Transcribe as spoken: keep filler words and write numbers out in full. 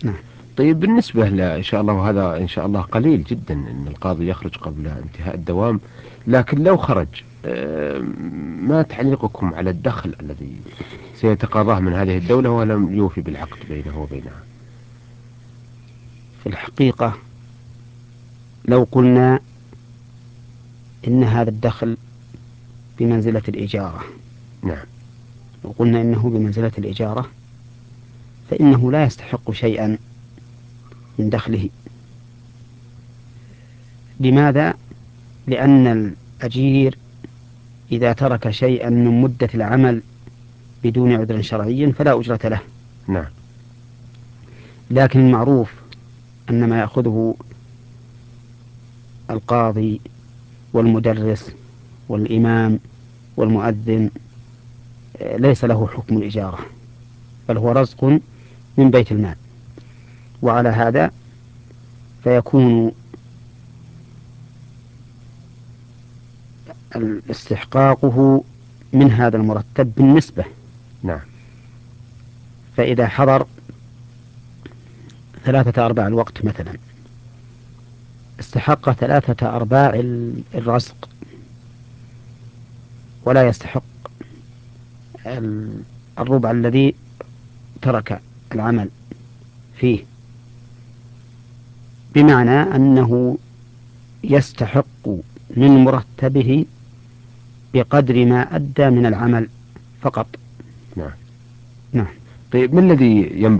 نعم. طيب بالنسبة له إن شاء الله، وهذا إن شاء الله قليل جدا أن القاضي يخرج قبل انتهاء الدوام، لكن لو خرج آه، ما تعليقكم على الدخل الذي سيتقاضاه من هذه الدولة ولم يوفي بالعقد بينه وبينها؟ في الحقيقة لو قلنا إن هذا الدخل بمنزلة الإجارة، نعم. لو قلنا إنه بمنزلة الإجارة فإنه لا يستحق شيئا من دخله. لماذا؟ لأن الأجير إذا ترك شيئا من مدة العمل بدون عذر شرعي فلا أجرة له. نعم. لكن المعروف أن ما يأخذه القاضي والمدرس والإمام والمؤذن ليس له حكم الإجارة، بل هو رزق من بيت المال. وعلى هذا فيكون استحقاقه من هذا المرتب بالنسبة. نعم. فإذا حضر ثلاثة أرباع الوقت مثلا استحق ثلاثة أرباع الرزق، ولا يستحق الربع الذي ترك العمل فيه، بمعنى أنه يستحق من مرتبه بقدر ما أدى من العمل فقط. نعم. نعم. طيب ما الذي ينبغي